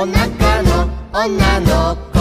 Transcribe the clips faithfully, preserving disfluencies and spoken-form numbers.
お腹の女の子。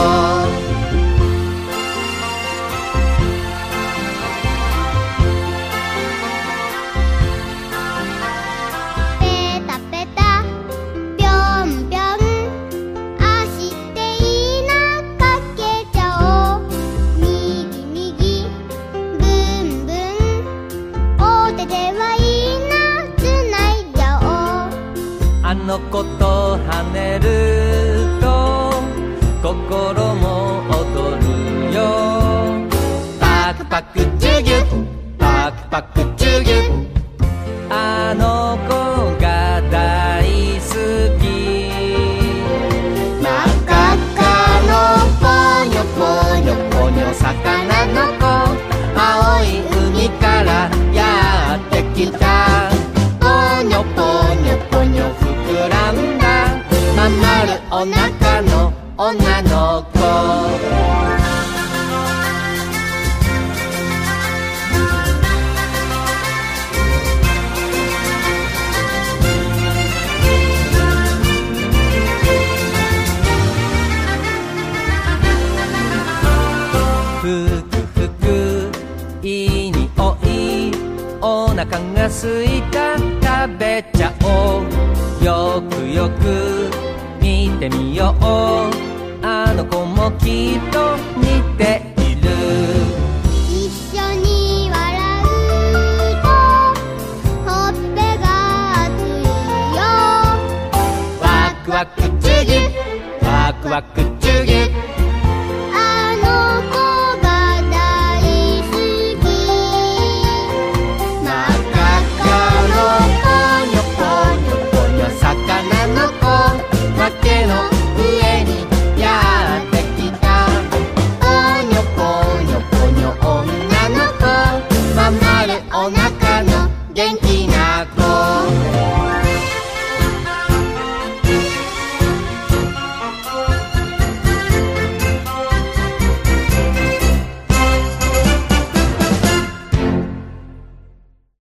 ペタペタぴょんぴょん足でいいなかけちゃおう。右右ブンブンお手ではいいなつないじゃおう。 あの子と跳ねると心も踊るよ。パクパクチュギュパクパクチュギュ、あの子が大好き。真っ赤っかのポニョポニョポニョ魚の子、青い海からやってきた。ポニョポニョポニョ膨らんだまん丸お腹の女の子。ふくふくいいにおい、お腹がすいた食べちゃおう。よくよく見てみよう、あの子もきっと似ている。 一緒に笑うとほっぺが熱いよ。 ワクワクチュギュワクワク